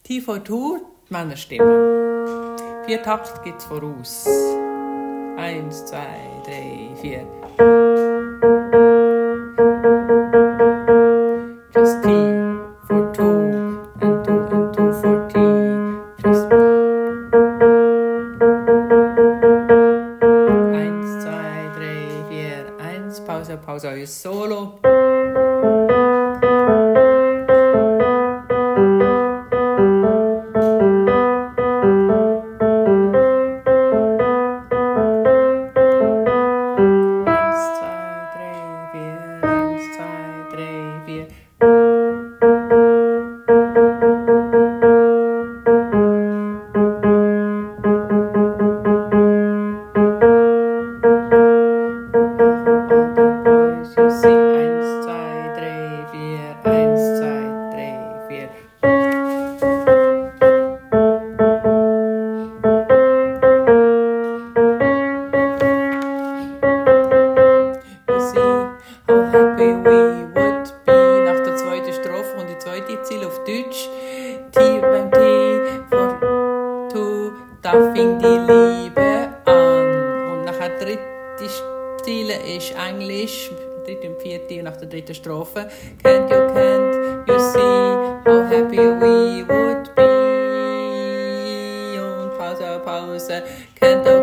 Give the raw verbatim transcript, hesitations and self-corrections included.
T for Two, die Männerstimme. Vier Takt geht's voraus. Eins, zwei, drei, vier. Just T for two and two and two for T. Just eins, zwei, drei, vier, eins. Pause, Pause, euer Solo. Da fing die Liebe an. Und nachher der dritte Stile ist Englisch, dritte und vierte und nach der dritten Strophe. Can't you, can't you see how happy we would be? Und Pause, Pause. Can't you